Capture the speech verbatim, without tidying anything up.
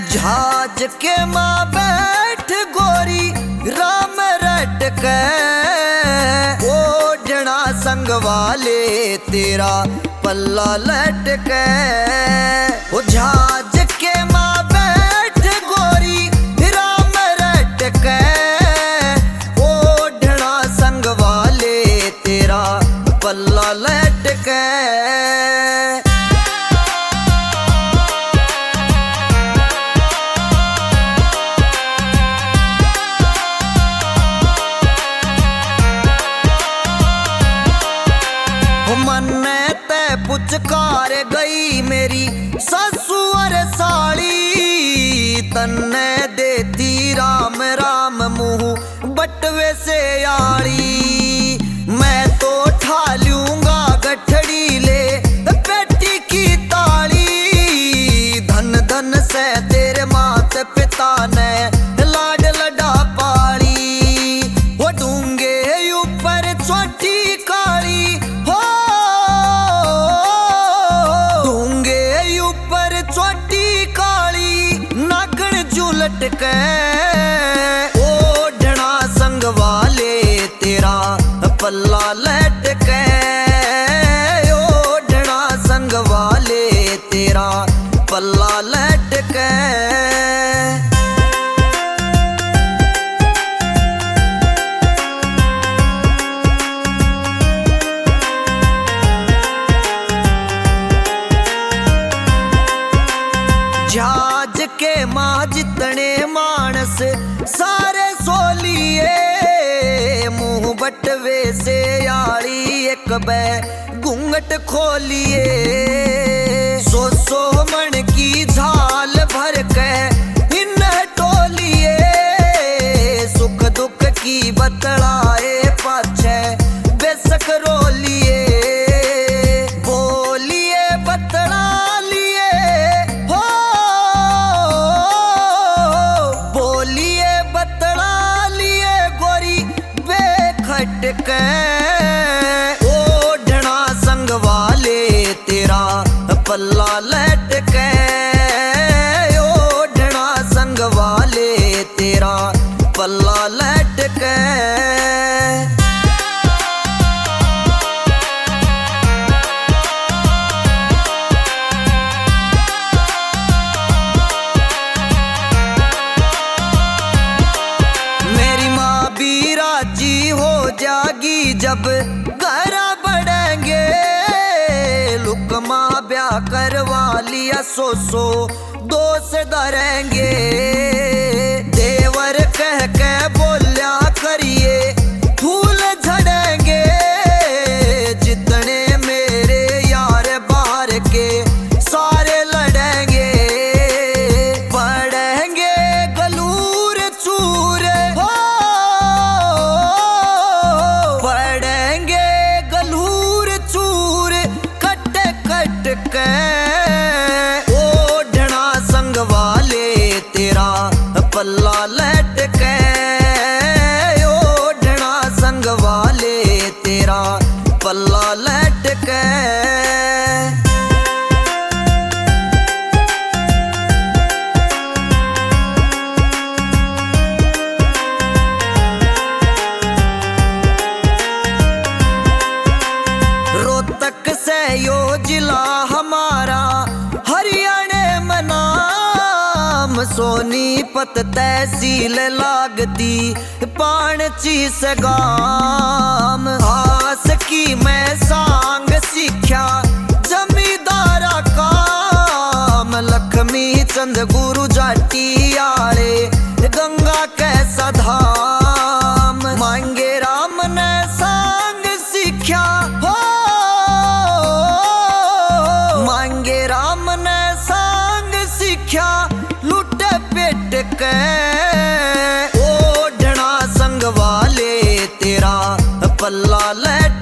जहाज के माँ बैठ गोरी राम रटक ओढ़ना संग वाले तेरा पल्ला लटक। ओ जहाज के माँ बैठ गोरी राम रटक ओढ़ना संग वाले तेरा पल्ला लटक। पुचकार गई मेरी ससुर साड़ी तन्ने देती राम राम मुँह बटवे से आड़ी। मैं तो ठा लूंगा गठड़ी ले बेटी की ताड़ी धन धन से तेरे मात पिता ने लाड लडा पाली। वो डूंगे ऊपर छोटी काली हो छोटी काली नागण झूलट ओढ़ना संग वाले तेरा पल्ला लटक। ओढ़ना संग वाले तेरा पल्ला लटक। जहाज के माँ जितने मानस सारे सोलिए मुंह बटवे से आड़ी एक बै घूंघट खोलिए। सो सो मन की झाल भर के इन टोलिए सुख दुख की बतलाए पाछे बेसक रोलिए। बोलिए बतला लटक ओढ़ना संग वाले तेरा पल्ला लटक। ओढ़ना संग वाले तेरा पल्ला लटक। मेरी माँ भी राजी हो जागी जब घर बढ़ेंगे लुकमा ब्याह करवा लिया सो सो दोस्त धरेंगे। देवर कह के बोलिया करिए फूल झड़ेंगे जितने मेरे यार बाहर के सारे लड़ेंगे। पड़ेंगे गलूर चूर हो पड़ेंगे गलूर चूर कट कट के ओढ़ना संग वाले तेरा पल्ला लटक। ओढ़ना संग वाले तेरा पल्ला लटक। रोहतक से यो जिला हमारा हरियाणा में नाम सोनीपत तहसील लागती पाणची से गाम। आस की मैं सांग सीख्या जमींदारा काम लक्ष्मी चंद गुरु जाटी आले गंगा कैसा धाम। मांगे राम ने सांग सीख्या हो मांगे राम ने सांग सीख्या लुट पेट के ओढ़ना संग वाले तेरा पल्ला लट।